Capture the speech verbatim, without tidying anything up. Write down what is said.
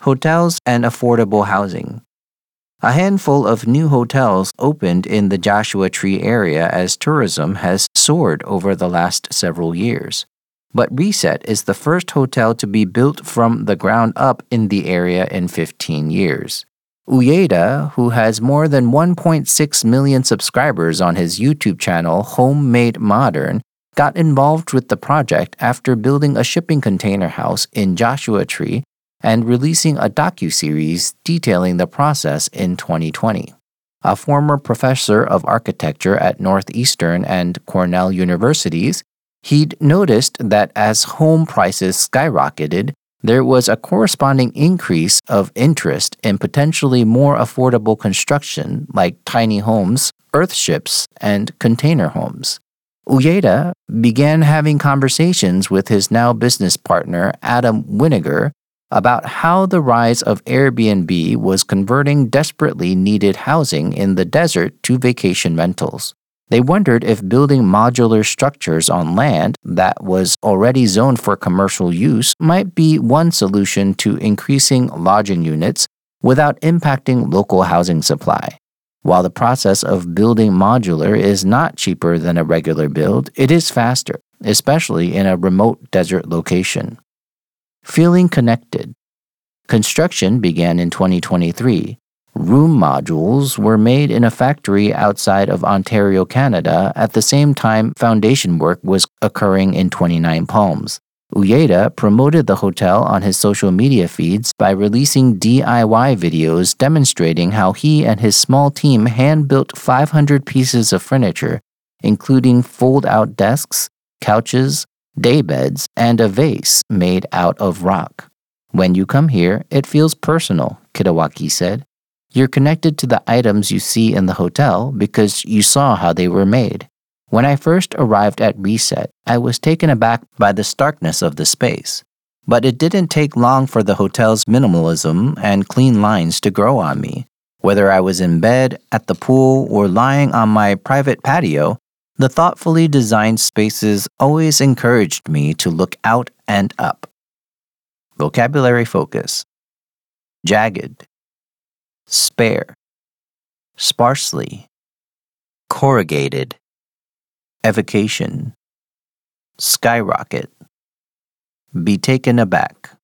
hotels and affordable housing. A handful of new hotels opened in the Joshua Tree area as tourism has soared over the last several years. But Reset is the first hotel to be built from the ground up in the area in fifteen years. Ueda, who has more than one point six million subscribers on his YouTube channel Homemade Modern, got involved with the project after building a shipping container house in Joshua Tree and releasing a docuseries detailing the process in twenty twenty. A former professor of architecture at Northeastern and Cornell universities, he'd noticed that as home prices skyrocketed, there was a corresponding increase of interest in potentially more affordable construction like tiny homes, earthships, and container homes. Ueda began having conversations with his now business partner, Adam Winiger, about how the rise of Airbnb was converting desperately needed housing in the desert to vacation rentals. They wondered if building modular structures on land that was already zoned for commercial use might be one solution to increasing lodging units without impacting local housing supply. While the process of building modular is not cheaper than a regular build, it is faster, especially in a remote desert location. Feeling connected. Construction began in twenty twenty-three. Room modules were made in a factory outside of Ontario, Canada, at the same time foundation work was occurring in twenty-nine Palms. Ueda promoted the hotel on his social media feeds by releasing D I Y videos demonstrating how he and his small team hand-built five hundred pieces of furniture, including fold-out desks, couches, daybeds, and a vase made out of rock. When you come here, it feels personal, Kitawaki said. You're connected to the items you see in the hotel because you saw how they were made. When I first arrived at Reset, I was taken aback by the starkness of the space. But it didn't take long for the hotel's minimalism and clean lines to grow on me. Whether I was in bed, at the pool, or lying on my private patio, the thoughtfully designed spaces always encouraged me to look out and up. Vocabulary focus. Jagged. Spare. Sparsely. Corrugated. Evocation. Skyrocket. Be taken aback.